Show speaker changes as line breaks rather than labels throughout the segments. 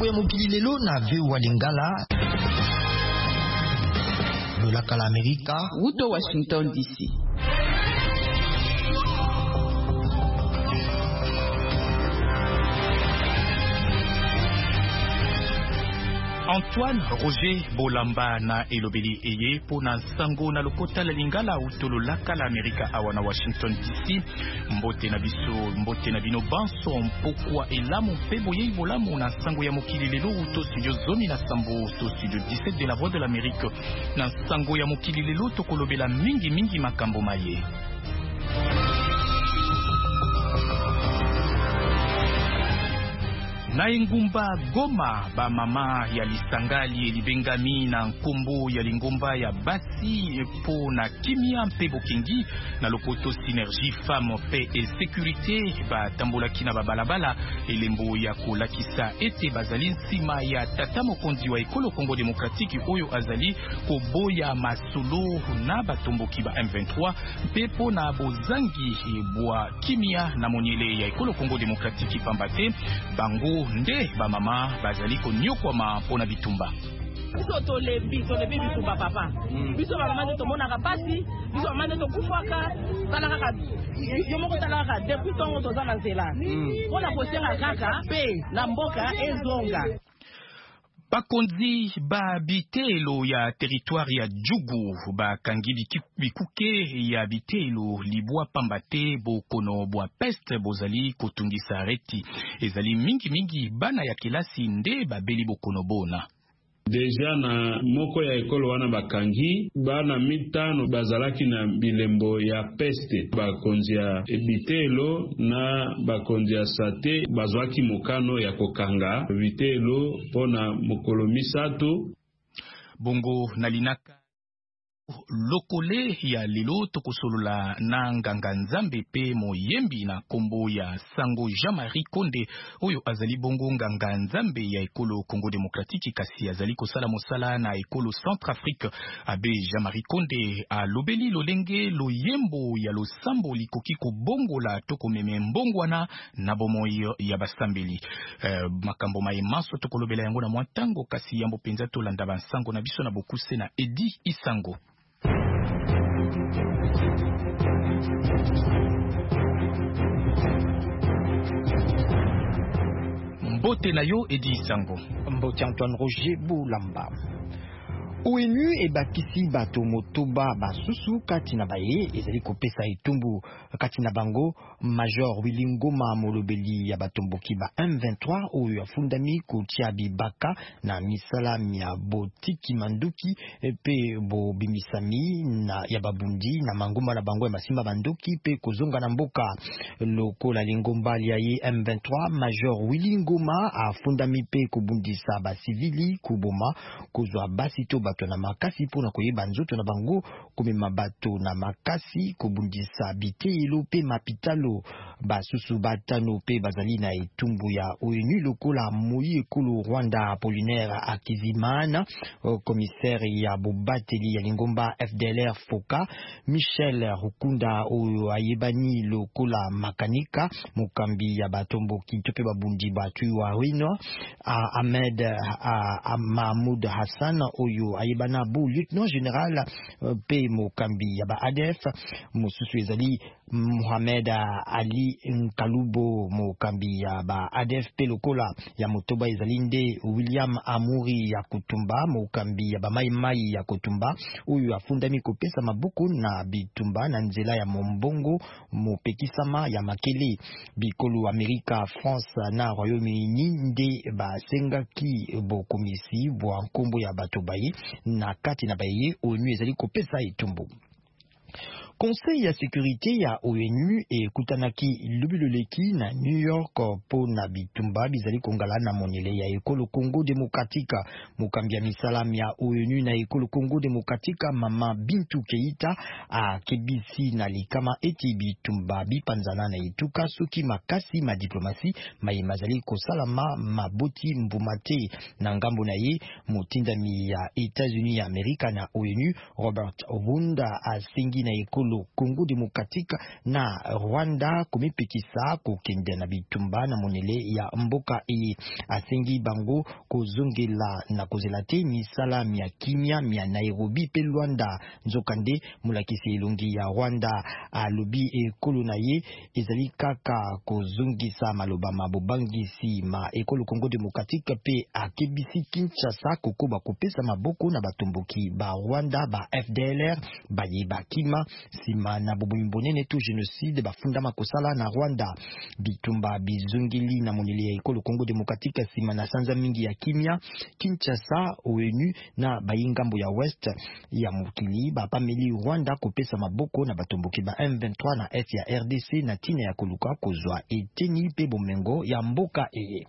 ya mokili lelo na VOA Lingala. Lolaka la Amerika.
Uto Washington DC.
Antoine Roger Bolamba na elobeli eye pona sango na lokota la Lingala utolo laka la Amerika awana Washington DC. Mbote na biso, mbote na bino banso mpokwa elamu pebo ye bolamu na sango ya mokili lelo uto studio zomi na sambo to studio 17 de la Voix de l'Amérique. Na sango ya mokili lelo tokolobela mingi makambo maye. Na engumba Goma ba mama ya lisangali elibengami na nkombo ya lingomba ya basi po na kimia mpe bokengi na lopoto synergie femme paix et sécurité ba tambolaki na babalabala elembo ya kolakisa ete bazali nsima ya tata mokonzi wa ekolo Congo démocratique oyo azali koboya masolo na batomboki ba M23 mpe po na bozangi bwa kimia na moniele ya ekolo Congo démocratique pambate bango nde ba mama bazali konyokwama pona bitumba.
Biso tolebi bitumba papa. Biso ba mama to mona kapasi, biso ba mama to kufaka, tala kaka. Yo moko tala kaka depuis tongo to zana zela. Pona kosenga kaka pe na mboka ezonga.
Bakonzi ba bitelo ya territoire ya Djugu ba kangi bikuke ya bitelo libwa pambate bokono bwa peste bozali kotungisa reti ezali mingi bana ya kilasi nde babeli bokono bona.
Deja na moko ya ekolo wana bakangi bana 5 bazalaki na bilembo ya peste bakonzi ya bitelo na bakonzi ya sate bazwaki mokano ya kokanga bitelo pona mokolo 3
bongo nalinaka lokole ya lelo tokosolola na nganga nzambe pe moyembi na kombo ya Sango Jean-Marie Konde oyo azali bongo nganga nzambe ya ekolo Congo démocratique kasi azali kosala mosala na ekolo Centrafrique. Abe Jean-Marie Konde a lobeli lolenge loyembo ya losambo likoki kobongola tokomeme mbongwana na bomoyo ya basambeli. Makambo maemaso tokolobela yango na mwantango kasi yambo penza tolanda bansango na biso na bokuse na Edi Isango. Mbote na yo Edi Isango.
Mbote Antoine Roger Bolamba. ONU ebakisi bato motoba basusu kati na baye ezali kopesa etumbu kati na bango Major Willy Ngoma molobeli ya batomboki ba M23 oyo afundami kotia bibaka na misala ya botiki manduki pe bo bimisami na ya babundi na mangoma na bango ya masimba banduki pe kozonga na mboka lokola lingomba ya M23. Major Willy Ngoma afundami pe kobundisa ba civili kuboma kozwa basi to bato na makasi pona koyeba nzoto na bango komema bato na makasi kobundisa bitelo pe mapitalo basusu batano pe bazali na etumbu ya ONU lokola Moyi ekolo Rwanda Apollinaire Akizimana, commissaire ya bobateli ya lingomba FDLR Foka, Michel Rukunda oyo ayebani lokola makanika mukambi ya batombo kintope babundi batu wa Rwino, Ahmed Mahmoud Hassan oyo ayebana bu lieutenant général pe mukambi ya ba ADF, mususu ezali Mohamed Ali Nkalubo mukambi ya ba ADF pe lokola ya motoba ezali nde William Amuri ya Kutumba mukambi ya ba mai ya Kutumba oyo afundami kopesa mabuku na bitumba na nzela ya mombongo mopekisama ya makele bikolo Amerika, France na Royaume-Uni nde basengaki bokomisi bwa nkombo ya bato baye na kati na baye ONU ezali kopesa etumbu. Conseil ya sécurité ya ONU ekutanaki lubiloleki na New York po na bitumba bizali kongala na moniele ya ekolo Congo démocratique. Mukambi ya misalam ya ONU na ekolo Congo démocratique Mama Bintou Keita a kebisi na likama eti bitumba bipanzana na etuka soki makasi ma diplomasi mazali kosalama maboti mbumate na ngambo na ye motindami ya États-Unis ya Amerika na ONU Robert Obunda asengi na ekolo ekolo Congo Democratique na Rwanda komipekisa kokende na bitumba na monele ya mboka asengi bango kozongela na kozela te misala mia kimia mia Nairobi pe Luanda nzokande mulakisi elongi ya Rwanda alobi ekolo na ye ezali kaka kozongisa maloba mabobangisi ma ekolo Congo Democratique pe akebisi Kinshasa kokoba kopesa maboko na batomboki ba Rwanda ba FDLR baye bakima sima na bobombonene to genocide bafunda makosala na Rwanda bitumba bizongeli na moneli ya ekolo Congo Democratique sima na sanza mingi ya kimia Kinshasa ONU na bayingambo ya West ya mukili bapameli Rwanda kopesa maboko na batomboki ba M23 na F ya RDC na tina ya koluka kozwa eteni pe bomengo ya mboka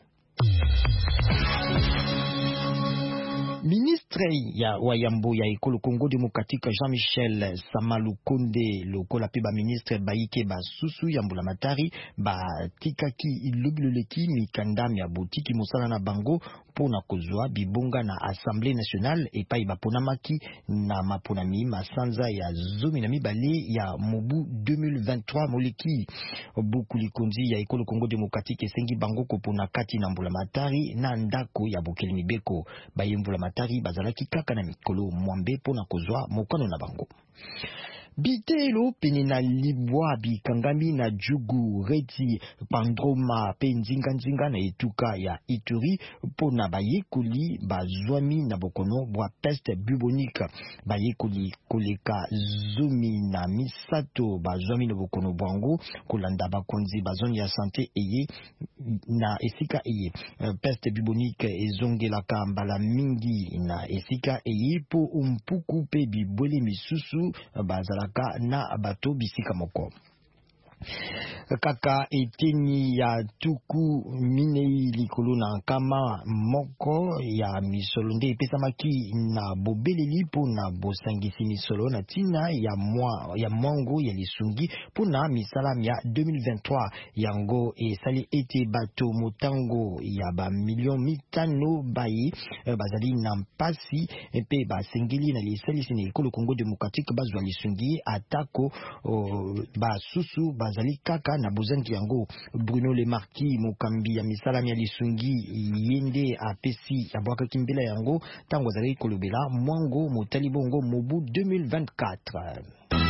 Ministre ya wayambo ya ekolo Congo Democratique Jean-Michel Samalukonde lokola pe ba ministre baike ba susu ya mbula matari ba tikaki ilobiloleki mikanda ya botiki mosala na bango pona kozwa bibonga na Assemblée nationale epai baponamaki na maponami masanza ya zomi na mibale ya mobu 2023 moleki bukuli konzi ya ekolo Congo Democratique esengi bango kopona kati na mbula matari na ndako ya bokeli mibeko bayemvula matari bazalaki kaka na mikolo mwambe pona kozwa mokano na bango bitelo pene na libwa bikangami na jugu reti pandroma pe nzinga na etuka ya Ituri pona bayekoli bazwami na bokono bwa peste bubonique bayekoli koleka zomi na misato bazwami na bokono bwango kolanda bakonzi bazoni ya santé eye na esika eye peste bubonique ezongelaka mbala mingi na esika eye po umpuku pe bibole misusu bazalaka na bato bisika moko kaka eteni ya tuku minei likolo na kama moko ya misolo nde epesamaki na bobeleli pona bosangisi misolo na tina ya mwango ya lisungi pona misala ya 2023 yango esali ete bato motango ya ba million mitano bayi bazali na mpasi pe basengeli na lisalisi na ekolo Congo Democratique bazwa lisungi atako basusu bazali kaka na bozangi yango Bruno Le Marquis mokambi ya misala ya lisungi yende apesi abwaka kimbela yango tango azali kolobela mwango motali bongo mobu 2024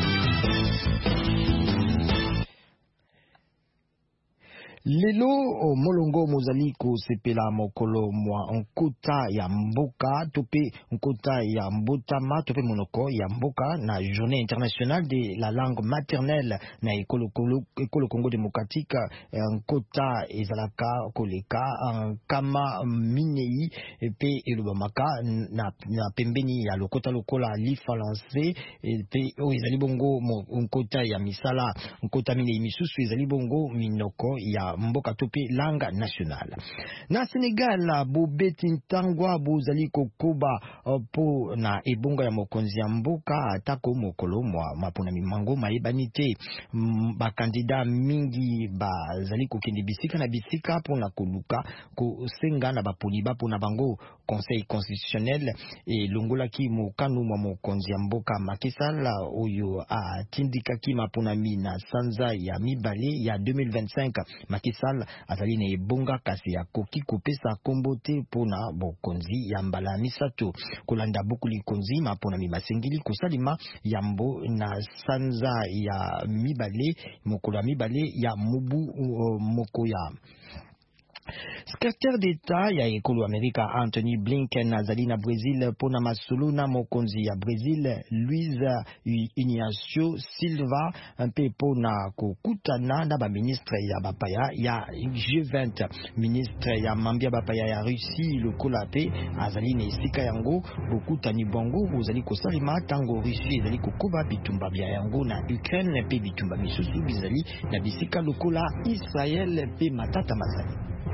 lelo molongo mozali kosepela mokolo mwa nkota ya mboka tope nkota ya mbotama tope monoko ya mboka na journée internationale de la langue maternelle na ekolo Congo Democratique nkota ezalaka koleka kama minei pe elobamaka na pembeni ya lokota lokola li français pe ezali bongo nkota ya misala nkota minei misusu ezali bongo minoko ya mboka tope langa nationale na Senegal bobeti ntangwa bozali kokoba po na ebonga ya mokonzi ya mboka atako mokolo mwa mapona mimango mayebani te bakandida mingi bazali kokende bisika na bisika pona koluka kosenga na baponi bapona bango conseil constitutionnel elongolaki mokano mwa mokonzi ya mboka Macky Sall oyo atindikaki maponami na sanza ya mibale ya 2025 Macky Sall azali na ebonga kasi ya koki kopesa kombo te pona bokonzi ya mbala misato kolanda bukuli konzi maponami masengeli kosalima yambo na sanza ya mibale mokola mibale ya mubu mokoya Secrétaire d'État ya ekolo Amerika Anthony Blinken azali na Brésil pona masolo na mokonzi ya Brésil Luiz Inácio Silva mpe pona kokutana na ba ministre ya bapaya ya G20 ministre ya mambia bapaya ya Russie lokola pe azali na esika yango bokutani bongo bozali kosalima tango Russie ezali kokoba bitumba bya yango na Ukraine pe bitumba misusu bizali na bisika lokola Israel pe matata mazali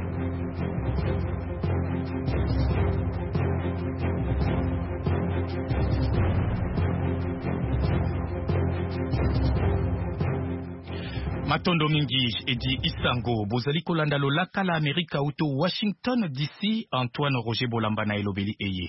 Matondo mingi edi isango bozali kolanda lolaka la Amerika uto Washington DC Antoine Roger Bolamba na elobeli eye.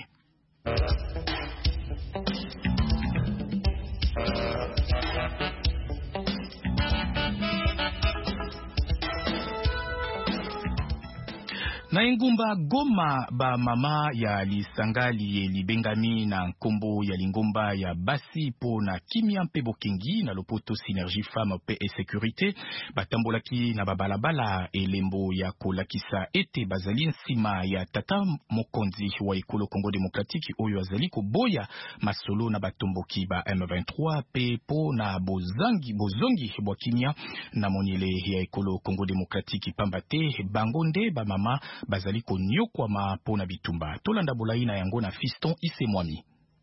Na engumba Goma ba mama ya lisangali libengami na nkombo ya lingomba ya basi po na kimia mpe bokengi na lopoto Synergie Femme Paix et Sécurité batambolaki na babalabala elembo ya kolakisa ete bazali nsima ya tata mokonzi wa ekolo Congo Démocratique oyo azali koboya masolo na batomboki ba M23 pe po na bozongi bwa kimia na monile ya ekolo Congo Démocratique pambate bangonde ba mama bazali konyokwa mapona bitumba tolanda bolai na yango na Fiston Isemwami.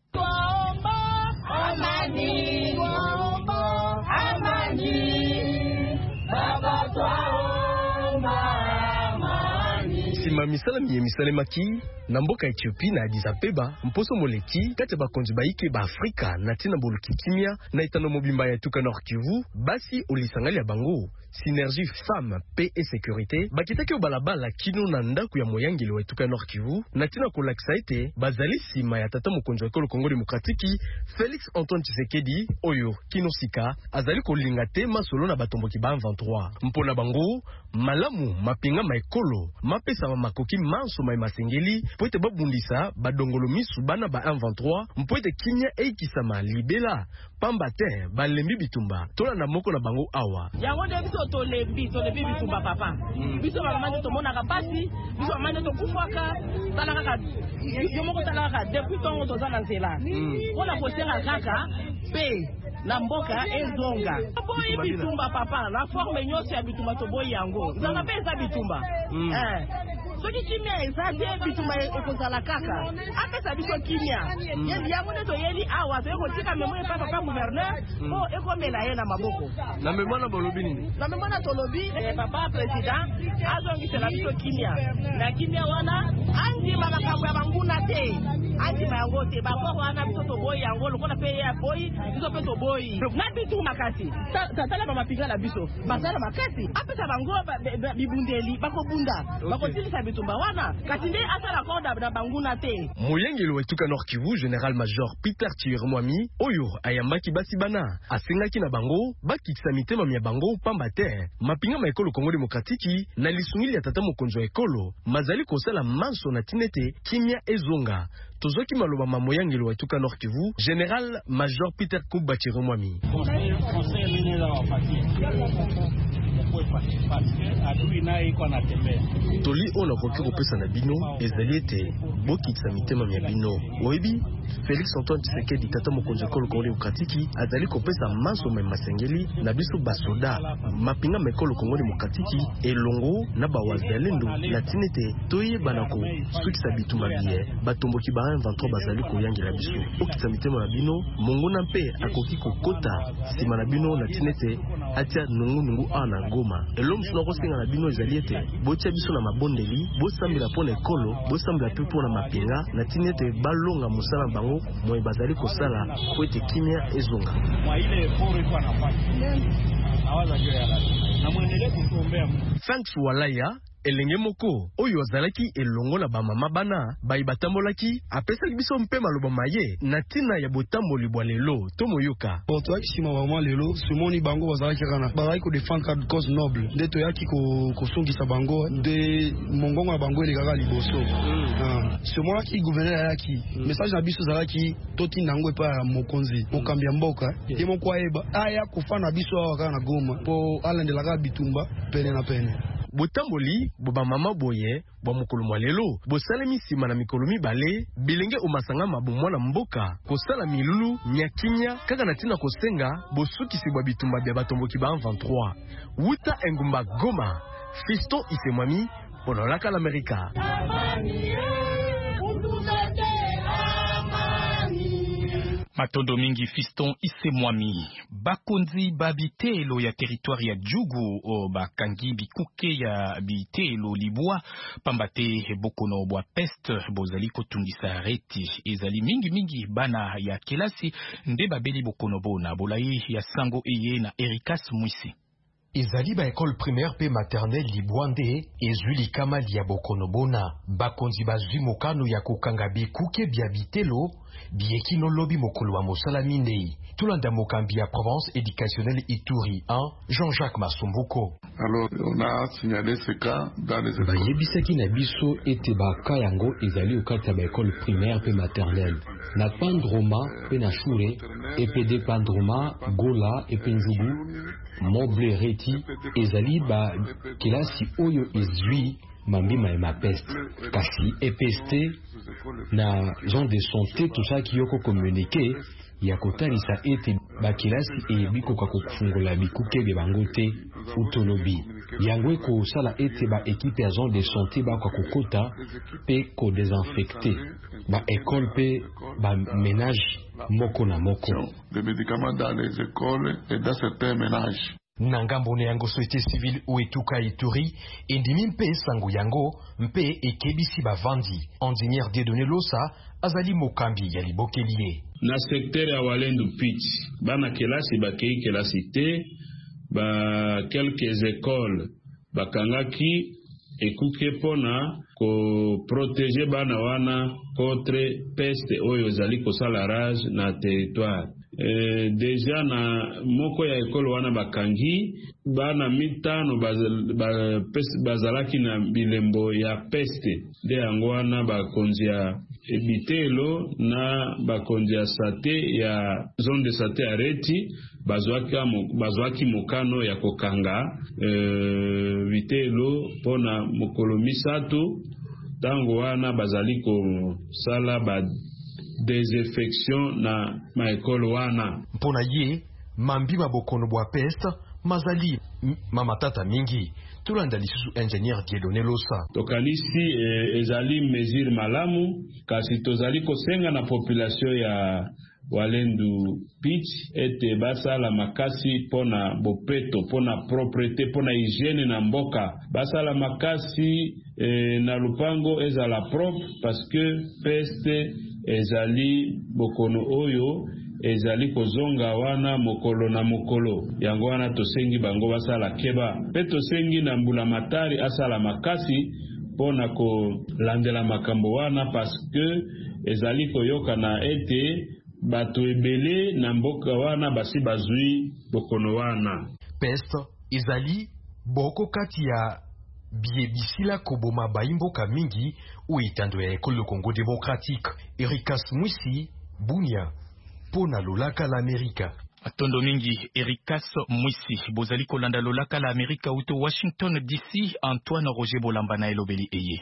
Sima misala misala maki na mboka Ethiopia na Addis Abeba mposo moleki kati bakonzi baike ba Afrika na tina boluki kimia na itano mobimba ya tuka Nord Kivu basi olisangali ya bango Synergie Femme Paix et Sécurité bakitaki obalabala kino na ndaku ya moyangeli wa tuka Nord Kivu na tina kolakisa ete bazali sima ya tata mokonzi wa ekolo Congo Démocratique Félix Antoine Tshisekedi oyo kino sika azali kolinga te masolo na batomboki ba 23 mpona bango malamu mapinga maekolo mapesa makoki manso mai masengeli po ete babundisa badongolo misu bana ba 23 mpo ete kimia eikisama libela pamba te balembi bitumba tola na moko na bango awa
yango nde biso tolembi bitumba papa biso bamamande tomonaka pasi biso bamande tokufwaka tala kaka yo moko tala kaka depuis ntongo toza na nzela mpona kosenga kaka pe na mboka ezonga boyi bitumba papa na forme nyonso ya bitumba toboyi yango nzanga mpe eza bitumba soki kimia eza te bitumba ekozala kaka apesa biso kimia yango nde toyeli awa toye kotika memo epa papa gouverneur po ekomela ye na maboko
na memo na bolobi nini
na memo na tolobi papa président azongisela biso kimia na kimia wana andima makambo ya banguna te andima yango te bapoko wana biso toboyi yango lokola mpe ye aboyi biso mpe toboyi na bitu makasi tatala bamapinga na biso bazala makasi apesa bango bibundeli bakobunda bakotilisa bitumba wana kasi nde asala konda na banguna te
moyengeli wa etuka Nord Kivu Général Major Peter Tshirimwami oyo ayambaki basi bana asengaki na bango bakitisa mitema ya bango pamba te mapinga ma ekolo Congo Démocratique na lisungili ya tata mokonzi wa ekolo mazali kosala manso na tinete kimia ezonga tozoki maloba mamoyangeli wa etuka Nord Kivu Général Major Peter Kuba Tshirimwami toli ona koki kopesa na bino ezali ete bokitisa mitema ya bino oyebi Félix Antoine Tshisekedi tata mokonzi wa ekolo Congo Démocratique azali kopesa manso me masengeli na biso basoda mapinga ma ekolo Congo Démocratique elongo na bawazalendo na tinete toyebana ko sukisa bitumba bie batomboki ba 23 bazali koyangela biso okitisa mitema na bino mongona mpe akoki kokota sima na bino na tinete atia nungu ana Goma elom suna kosenga na bino ezali ete botia biso na mabondeli bosambela pona ekolo bosambela pe pona mapinga na tinete balonga musala bango moye bazali kosala po ete kimia ezonga Thanks Walaya elenge moko oyo azalaki elongo na bamama bana bayi batambolaki apesaki biso mpe maloba maye na tina ya botamboli bwa lelo to moyoka
toyaki nsima bamama lelo somoni bango bazalaki kana bazalaki kodefendre cause noble nde toyaki kosungisa bango nde mongongo na bango elekaka liboso somonaki gouverneur ayaki message na biso ezalaki totinda yango epa ya mokonzi mokambi ya mboka ye moko ayeba aya kofanda biso awa kaka na Goma mpo alandelaka bitumba pene na pene
botamboli boba mama boye bwa mokolo mwa lelo bosalemi nsima na mikolo mibale bilenge omasanga mabomwa na mboka kosala milulu nyakimia kaka na tina kosenga bosukisi bwa bitumba bya batomboki ba 23 wuta engumba Goma Fiston Isemwami ponolaka l'Amerika
Matondo mingi Fiston Isemwami bakonzi babitelo ya territoire ya Djugu o bakangi bikuke ya bitelo libwa pambate bokono bwa peste bozali kotungisa reti ezali mingi bana ya kelasi nde babeli bokono bona bolai ya sango eye na Erikas Mwisi
ezali ba école primaire pe maternelle libwande ezwi likama lia bokonobona bakonzi bazwi mokano ya kokanga bikuke bia bitelo biekino lobi mokolo wa mosala minei tulanda mokambi ya province éducationnelle Ituri 1 Jean-Jacques Masumbuko.
Alors on a signalé ce cas dans les écoles.
Bayebisaki na biso ete baka yango ezali okata ba école primaire pe maternelle na Pandroma pe na Shure EPD Pandroma Gola epe Njugu Moble Reti ezali ba kilasi oyo ezwi mambima ya mapeste kasi EPST na zone de santé tout ça qui yoko communiqué ya kotalisa ete bakilasi eyebiko kwa kufungola bikuke bya bango te utolobi yango ekosala ete ba équipe ya zone de santé bakwa kokota pe ko désinfecter ba école pe ba ménage moko na moko
des médicaments dans les écoles et dans certains ménages.
Nangambo ne yango société civile Uetuka Ituri endimi mpe sango yango mpe ekebisi bavandi ingénieur Dieudonné Losa azali mokambi ya libokelie
na secteur ya Walendu Pitch bana kelasi bakei kelasi te ba quelques écoles bakangaki ekuke pona ko protéger bana wana contre peste oyo zali kosala rage na territoire. Deja na moko ya ekolo wana bakangi bana mitano bazalaki na bilembo ya peste de yango wana bakonzi ya bitelo na bakonzi ya sate ya zone de sate areti bazwaki mokano ya kokanga bitelo pona mokolo misato tango wana bazali kosala désinfection na maekolo wana
mpona ye mambima bokono bwa peste mazali mamatata mingi tulanda lisusu ingénieur Dieudonné Losa
tokanisi ezali mesure malamu kasi tozali kosenga na population ya Walendu Pitch ete basala makasi pona bopeto pona propreté pona hygiène na mboka basala makasi na lupango ezala propre parce que peste ezali bokono oyo ezali kozonga wana mokolo na mokolo yango wana tosengi bango basala keba pe tosengi na mbula matari asala makasi pona kolandela makambo wana parce que ezali koyoka na ete bato ebele na mboka wana basi bazui bokono wana
peste ezali boko kati ya biebisila koboma baimboka mingi uitando ya ekolo Congo démocratique. Ericas Mwisi Bunia pona lolaka la Amerika
Atondo mingi Ericas Mwisi bozali kolanda lolaka la Amerika uto Washington DC. Antoine Roger Bolamba na elobeli eye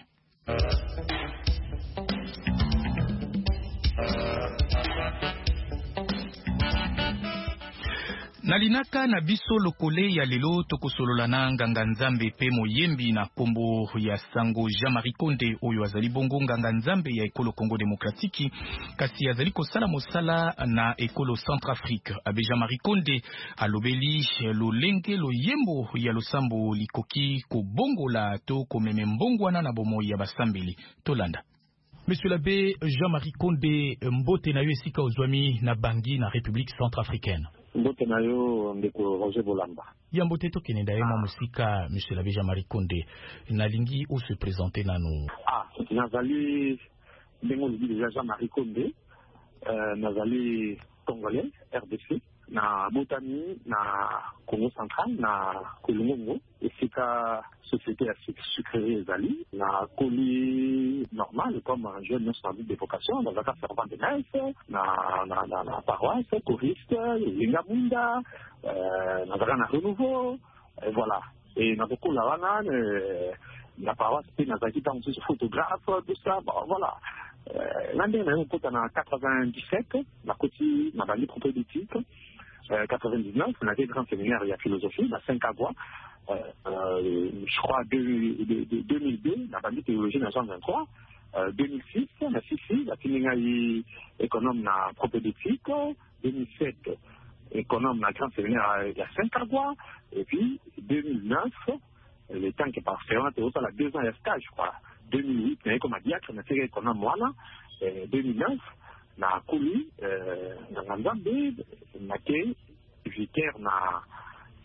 nalinaka na biso lokole ya lelo tokosolola na nganga nzambe pe moyembi na kombo ya sango Jean-Marie Konde oyo azali bongo nganga nzambe ya ekolo Congo démocratique kasi azali kosala mosala na ekolo Centrafrique. Abe Jean-Marie Konde alobeli lolenge loyembo ya losambo likoki kobongola to komeme mbongwana na bomoi ya basambeli tolanda. Monsieur l'abbé Jean-Marie Konde, mbote na yo esika ozwami na Bangui na République centrafricaine.
Mbote na yo ndeko Roger Bolamba.
Ya mbote to kenenda yo musika Monsieur l'abbé Jean-Marie Konde. Nalingi ou se présenter na nous.
Nazali ndenge on dit déjà Jean-Marie Konde, nazali congolais RDC na Botani na Congo central na Kolongo esika société à sucrerie ezali na coli normal comme un jeune sans but de vocation dans un cas servant de messe na paroisse choriste Lingabunda na renouveau voilà et na beaucoup la wana la paroisse puis na zaki dans photographe tout ça voilà l'année on compte en 97 la côté na bali propédétique 99, on a des grands séminaires il y a philosophie, la 5 Agua, je crois 2002, la bandit théologie dans 123, 2006, la Sissi, la Timingaï économe na propédétique, 2007, économe na grand séminaire il y a 5 Agua, et puis 2009, le temps qui est parfait, on a été la 2 ans il y a stage, je crois, 2008, il y a comme à diacre, on a fait économe voilà, 2009, na Kuli, na Nzambe, na ke vicaire na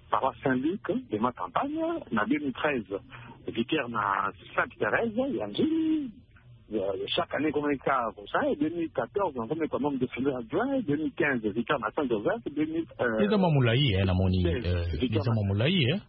paroisse Saint-Luc de ma campagne. En 2013, vicaire na Sainte-Thérèse, Yanjili. Chaque année, comme ça, comme ça. 2014, on remet comme nombre de fidèles adjoints. 2015, vicaire na Saint-Joseph. 2016.
Les Moulaï, hein, la moni. Les Moulaï, hein.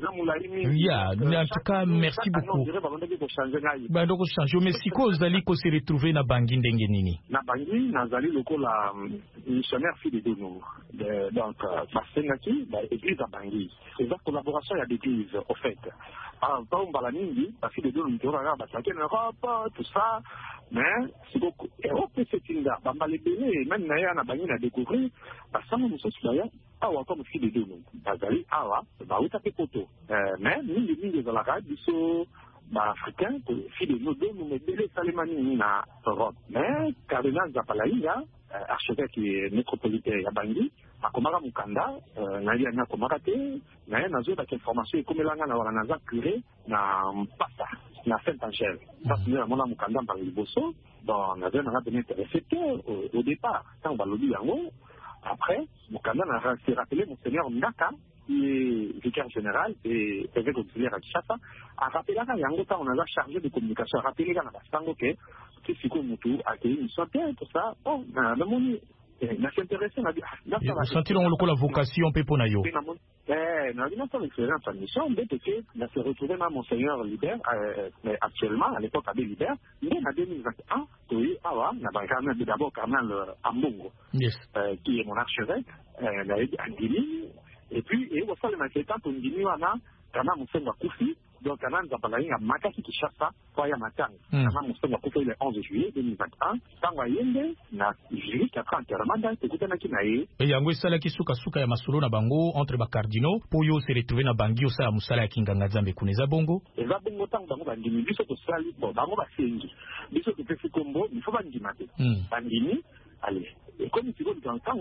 En tout cas, merci beaucoup. Donc, changer. Mais si quoi, vous allez se retrouver na Bangui ndenge nini?
Na Bangui, nous allons le la missionnaire fille de nous. Donc, Basengaki, l'église à Bangui. C'est la collaboration avec l'église, au fait. Alors, on va la Nindi, parce que les deux, nous avons en Europe, tout ça. Mais, c'est beaucoup. Europe, c'est une dame. Bah, les bébés, même Naya, na Bangui, a découvert, parce que nous sommes là, awa comme fille de deux nous. Bazali, awa, bah, où t'as fait photo. Mais, nous, les lignes de la radio, ils sont, africains, fille de nous deux, nous mettons les salémani, na Europe. Mais, Cardinal Zapalaïa, archevêque métropolitain à Bangui, à Komara Mukanda, Naya na Komara te, Naya na zo avec information, comme l'anga na Waranaza curé, na Passa, na Saint-Angèle. Ça, c'est à mon Mukanda par le Bosso, dans la zone de intéressé au départ. Quand on va le dire en haut, après, Mukanda s'est rappelé Monseigneur Ndaka, qui est vicaire général et évêque auxiliaire à Kinshasa, a rappelé là, on a chargé de communication, a rappelé là, que si Moutou a été une santé, tout ça, bon, le monde n'a s'intéressé,
vous sentez la vocation Peponayo.
Dans une expérience en mission, dès que on s'est retrouvé dans Monseigneur Libert, mais actuellement, à l'époque, à Libert, mais en 2021, oui, on a d'abord Cardinal Ambongo, qui est mon archevêque, en Guinée, et puis, et au sein de ma quête, en Guinée, on a Cardinal Monseigneur Koufi, donc Cardinal Zapalaï a Makaki Kinshasa, Koya Matang, Cardinal Monseigneur Koufi le 11 juillet 2021, Tango Yende, na juillet 4 ans, Teramanda, Tekutana Kinae. Et Yango Salaki Suka ya Masolo na Bango, entre Bacardino, Poyo se retrouver na Bangi, Osa Musala Kinganga Zambe Kuneza Bongo. Et va Bongo Tang Bango Bangini, Biso to Sali, Bango Basengi, Biso to Pesi Kombo, il faut Bangi Mate. Bangini, allez. Et comme tu veux dans le temps,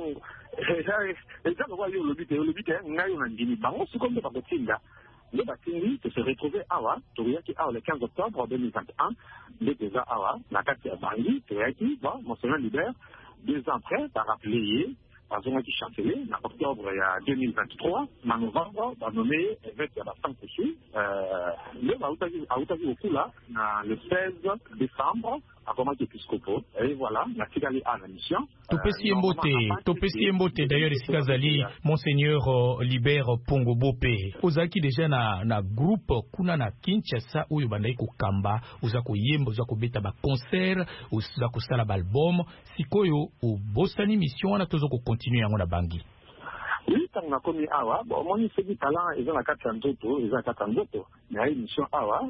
les gens voient le but, n'a eu un Guinée. Bango, c'est comme de Bagotinga. Le Batini se retrouvait à Awa, Touriaki Awa le 15 octobre 2021, le déjà Awa, la carte à Bangui, Touriaki, bon, Monseigneur Libert, 2 ans après, par rappelé, par un qui chancelé, en octobre 2023, en novembre, par nommé évêque à la Sainte-Péché, le Aoutavi au Kula, le 16 décembre, à Romain Episcopo, et voilà, la Kigali à la mission.
Topesi Mbote, d'ailleurs, ici Kazali, Monseigneur Libert Pongo Bopé. Ozaki déjà na groupe kuna na Kinshasa uyo bandai ko kamba, uzako yemba, uzako beta ba concert, uzako sala ba album, sikoyo o bosani mission na tozo ko continuer yango na Bangui.
Oui, quand on a commis Awa, bon, mon c'est talent, ils ont la carte en doto, ils ont la carte en doto. Mais une mission Awa,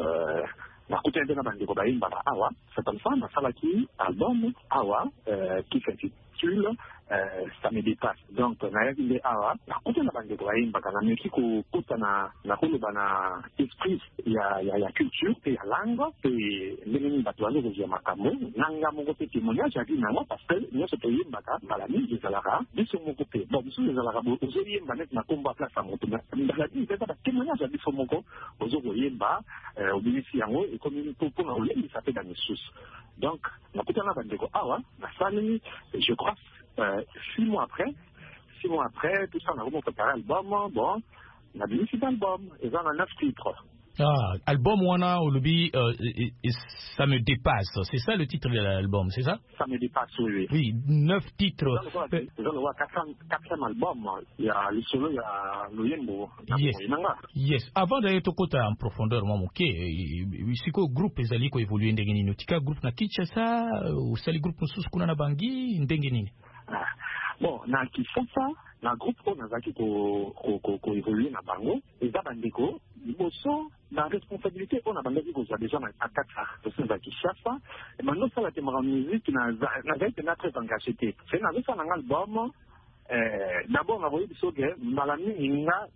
na kutenda na bandeko baimba ba Awa, c'est comme ça, na salaki album Awa, qui s'intitule Ça me dépasse. Donc, na yaki Awa, na kutenda bandeko baimba kana meki ko kuta na koloba na esprit ya culture et ya langue et ndenge bato bazo kozia makambo nanga moko pe témoignage ya bina moi parce que nous se toyé mbaka balami ezalaka biso moko pe bon biso ezalaka ozo yemba net na komba place en moto balami c'est pas témoignage ya biso moko ozo koyemba obinisi yango et comme pour na olembi ça fait dans les sources donc na kutana bandeko awa na sali je crois 6 mois après tout ça on a vraiment préparé l'album bon on a mis cet album et on a 9 titres.
Ah, album Wana Olubi, ça me dépasse. C'est ça le titre de l'album, c'est ça?
Ça me dépasse, oui.
Oui, 9 titres.
Nous allons voir 4e album. Il y a le solo, il y a le Yembo.
Yes. Avant d'aller au côté en profondeur, moi, ok. C'est quoi le groupe qui a évolué en Dengeni? Tika groupe na Kinshasa ou c'est le groupe sous kuna na Bangui en Dengeni?
Bon, na Kinshasa, na groupe on a zaki ko évoluer na Bango, et za bandeko, liboso na responsabilité on a bandeki ko za déjà na akata, c'est za Kinshasa, et maintenant ça la témoin musique na été très engagé. C'est na ça na album d'abord on a voulu biso que malami inga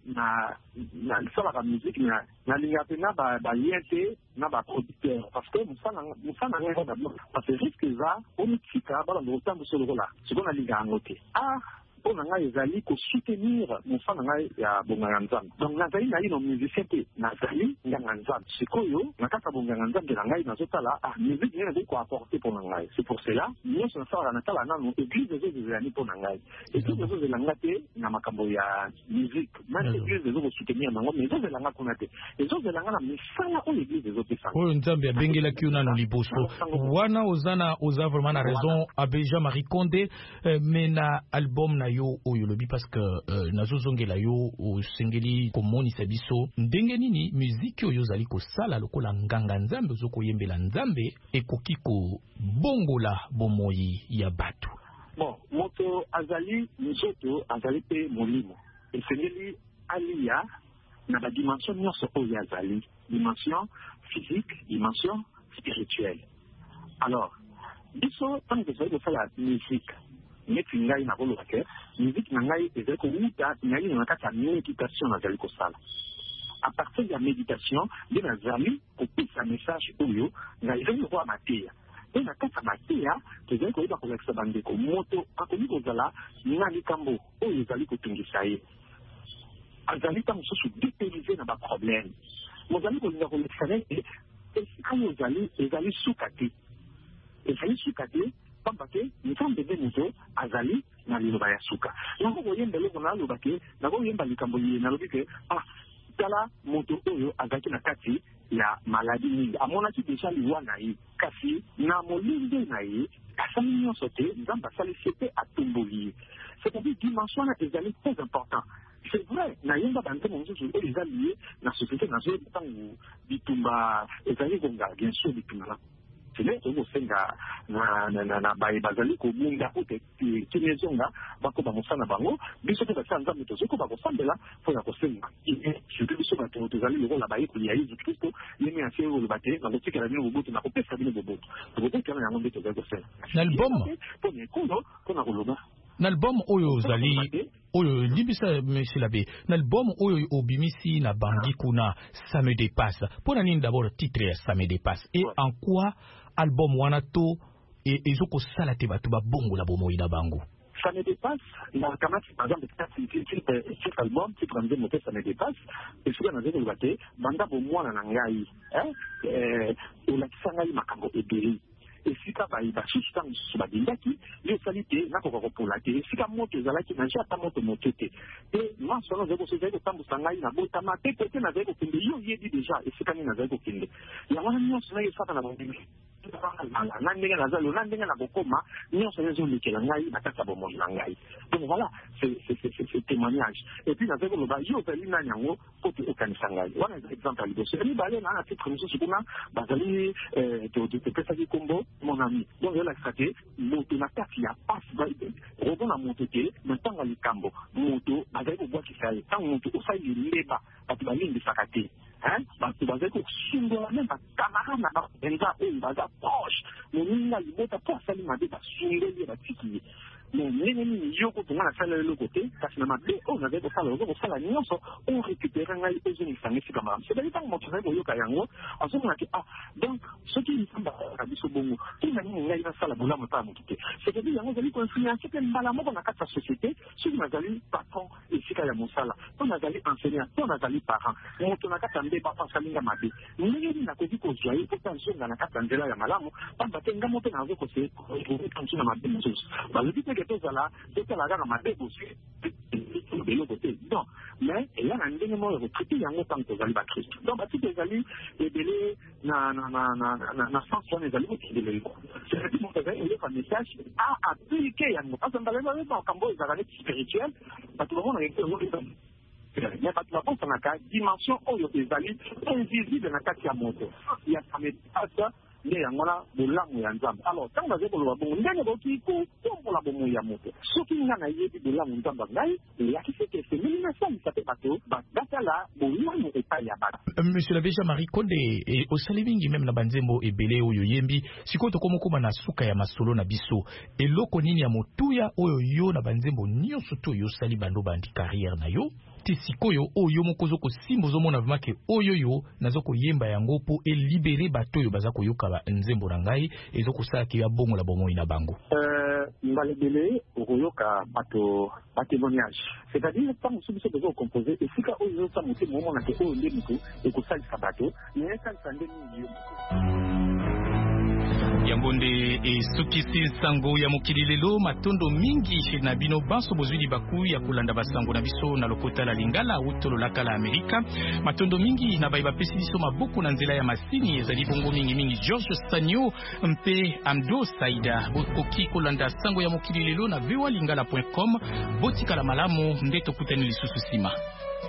na ça la musique na linga pena ba liente na ba producteur parce que ça na ngoko d'abord parce que risque ça on tika ba na otambo solo là c'est qu'on a linga ngote pour nanga ezali ko soutenir mofa nanga ya bonganga nzambe. Donc nazali na ino musicien te nazali nganga nzambe. Sikoyo nakata bonganga nzambe na ngai nazotala musique ni na ko apporter pour ngai. C'est pour cela nous sommes ça na tala nanu église des années pour ngai. Église des langa te na makambo ya musique. Même église des ko soutenir nango mais des langa kuna te. Les autres langa na misala o église des autres ça.
Oyo nzambe abengela kiuna no liboso. Wana ozana oza vraiment na raison abeja Marie Condé mais na album na yo oyo lobi parce que nazozongela yo osengeli komoni sabiso ndenge nini musique oyo zali ko sala lokola nganga nzambe zoko yembela nzambe ekoki ko bongola bomoi ya batu.
Bon, moto azali nzoto azali pe molimo. Esengeli alia na ba dimension nyonso oyo azali, dimension physique, dimension spirituelle. Alors, biso tant que ça fait la musique, mais ngai na rolo ke musique na ngai ezali ko uta ngai na kata méditation na zali ko sala. À partir de la méditation, de la zali ko pisa message oyo ngai zali ko amatia. Et na kata matia, ezali ko iba ko leksa bande ko moto akomi ko zala ngali kambo oyo zali ko tungisa ye. Azali ta mosusu dépériser na ba problème. Mo zali ko ngako leksa ne et quand ezali sukati. Ezali sukati pambake nzambe de moto azali na liloba ya suka. Nako boyemba loko na loba ke nako yemba likambo ye na lobi ke tala moto oyo azaki na kati ya maladie mingi amonaki deja liwa na ye kasi na molinde na ye asali nyonso te nzambe asali sete atomboli. C'est-à-dire dimension na ezali très important. C'est vrai na yemba bante mosusu oyo eza lié na société na zo ntango bitumba ezali konga bien sûr bitumba c'est au senga na bazali ko bunga ote kinezonga bako ba mosana bango biso te batsa nzambe to zoko ba ko sambela fo ya ko senga je te biso ba to zali le la ba ko ya Yesu Kristo yemi a fait le bate na ko tikela ni boboto na ko pesa bino boboto boboto na yango mbeto za ko senga
l'album
to ne kono kona ko loba
l'album oyo zali oyo libisa monsieur l'abbé l'album oyo obimisi na bangi kuna ça me dépasse pour nini d'abord titre ça me dépasse et en quoi album wana to ezoko sala te batu ba bongo la bomoi na bango.
Ça me dépasse na kamati par exemple cet album qui prend des mots ça me dépasse et souvent na zeko lobate banda bomwana na ngai la kisangai makambo ebeli esika bayiba susu ntango mosusu babindaki yo esali te nakoka kopola te esika moto ezalaki naja ata moto moke te e maso wana ozali kotambusa ngai nabotama te kote nazali kokende yo oyebi deja esika nini nazali kokende yango wana nyonso ngai esaka na bondimi na ndenge nazali na ndenge na kokoma nyonso ezolekela ngai na kati ya bomoi na ngai. Donc voilà c'est témoignage et puis nazali koloba yo ozali nani yango po te okanisa ngai wana eza exemple ya liboso mibale na titre mosusu kuna bazali topesaki kombo mon ami. Donc il y a la stratégie moto na kati ya passe robon na moto te ntango likambo moto bazali ko bwaki sai tango moto osali leba batu balingi sakate batu bazali ko sungola même camarade na benza oyo baza proche moninga libota po asali mabe basungeli batiki mais nini yoko tunga na sala le côté kasi na mabe on avait ko sala nyonso on récupérer ngai ezoni sangisi kama c'est d'ailleurs tango moto na yoka yango azomona ke donc ce qui samba biso bongo ina nini ngai na sala bola mata mokite c'est que yango zali ko influencer pe mbala moko na kati ya société ceux qui nazali patron esika ya mosala to nazali enseignant to nazali parent moto na kati ya mbe papa salinga mabe nini na kozi ko joye ko tanzonga na kati ya nzela ya malamu pamba te ngamo pe nazo ko se ko tanzonga mabe mosusu bazali pe que tozala tozala na mabe aussi de l'autre côté non mais il y a un ndenge mo ko traiter yango tant que zali ba Christ donc bati ezali ebele na sens on ezali ko de ko c'est que mon travail il y a un message à appliquer yango parce que dans le cambo ezali spirituel bati on a été mais bati ba pense na ka dimension oyo ezali invisible na kati ya moto il y a ça me passe nde yango na bolamu ya nzambe alors ntango bazali koloba bongo ndenge boki kotombola bomoi ya moto soki nga nayebi bolamu nzambe ngai eyakisi ke semeli nasalisa mpe bato basala bolamu epai ya bato.
Monsieur l'abbé Jean-Marie Condé osali mingi meme na banzembo ebele oyo yembi sikoyo tokomokoma na suka ya masolo na biso eloko nini ya motuya oyo yo na banzembo nyonso to yo osali bando bandi carrière na yo te sikoyo oyo mokozo ko simbo zo mona vmake oyo yo nazo ko yemba yango po e libérer bato yo baza ko yoka ba nzembo rangai ezo ko sala ki ya bongo la bomoi na bango
mbalebele okoyoka bato ba témoignage, c'est-à-dire pas mon solution de composer et si ka oyo ça monter moment na ke oyo ndemiko et ko sala sabato mais ça sande ni
Yangonde e sukisi sango ya mokili lelo matondo mingi na bino banso bozwi libaku ya kulanda basango na biso na lokota la lingala utolo laka la Amerika matondo mingi na baiba pesi biso maboko na nzela ya masini ezali bongo mingi George Sanyo mpe Amdo Saida bokoki kulanda sango ya mokili lelo na bewalingala.com botika la malamu ndeto kutani lisusu sima.